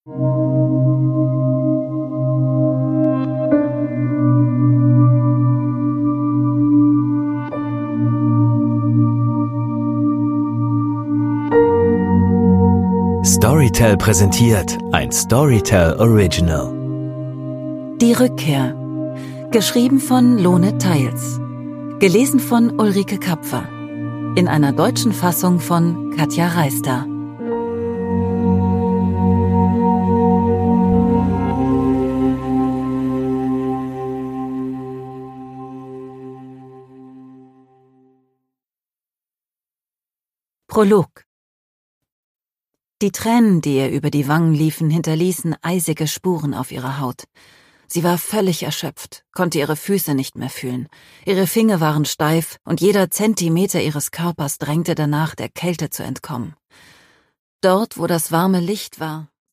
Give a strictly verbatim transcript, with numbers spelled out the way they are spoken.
Storytel präsentiert ein Storytel Original. Die Rückkehr. Geschrieben von Lone Theils. Gelesen von Ulrike Kapfer. In einer deutschen Fassung von Katja Reister. Prolog. Die Tränen, die ihr über die Wangen liefen, hinterließen eisige Spuren auf ihrer Haut. Sie war völlig erschöpft, konnte ihre Füße nicht mehr fühlen. Ihre Finger waren steif und jeder Zentimeter ihres Körpers drängte danach, der Kälte zu entkommen. Dort, wo das warme Licht war,